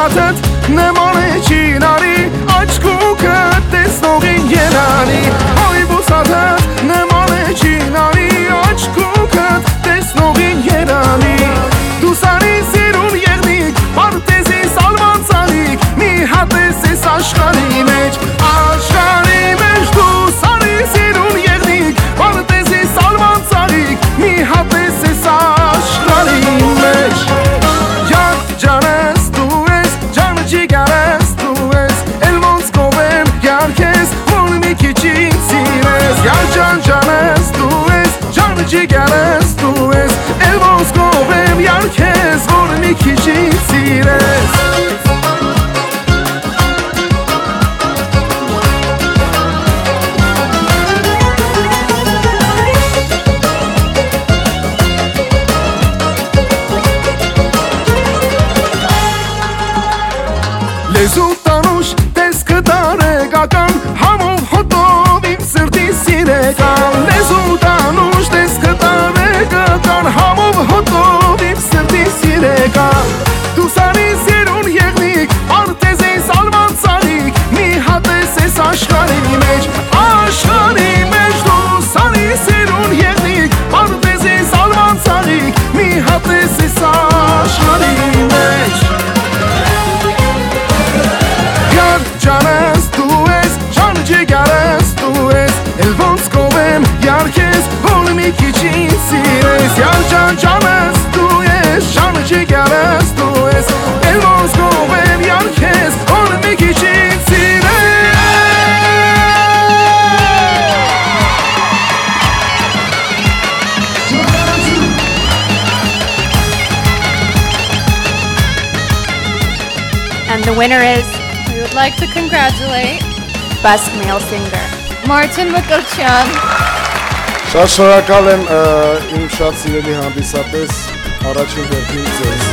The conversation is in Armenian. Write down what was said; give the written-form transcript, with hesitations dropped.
բուսաթդ նման է չինարի աչքուկը տեսնողին երանի Ոյ բուսաթդ նման է չինարի աչքուկը տեսնողին երանի Դու սարի սիրուն եղնիկ պարտեզի սալման ծալիկ մի հատ ես աշխարի մեջ դու սարի սիրուն եղնիկ պարտեզի սալման ծալիկ մի հատ ես աշխարի մեջ Յակ ջանես դու ես ջան ջիգարես դու ես էլ ոնց կովեմ յարքես որ մի քիչ ինձ սիրես Յակ ջանես դու ես ջան ջիգարես դու ես էլ ոնց կովեմ յարքես որ մի քիչ ինձ սիրես Լեզու տանուշ տեսքը տարեկական համով հոտով իմ սրտի սիրեկան Լեզու տանուշ տեսքը տարեկական համով հոտով իմ սրտի սիրեկան Դու սարի սիրուն եղնիկ պարտեզի սալման ծալիկ մի հատ ես աշխարի մեջ դու սարի սիրուն եղնիկ պարտեզի սալման ծալիկ մի հատ ես աշխարի մեջ Ջանես դու ես, ջան ջիգարես դու ես Էլ ոնց կովեմ յարքես, որ մի քիչ ինձ սիրես Ջանես դու ես, ջան ջիգարես դու ես Էլ ոնց կովեմ յարքես, որ մի քիչ ինձ սիրես And the winner is we would like to congratulate Best Male Singer Martin Mkokyan Շատ շնորհակալ եմ իմ շատ սիրելի հանդիսատես առաջին հերթին ձեզ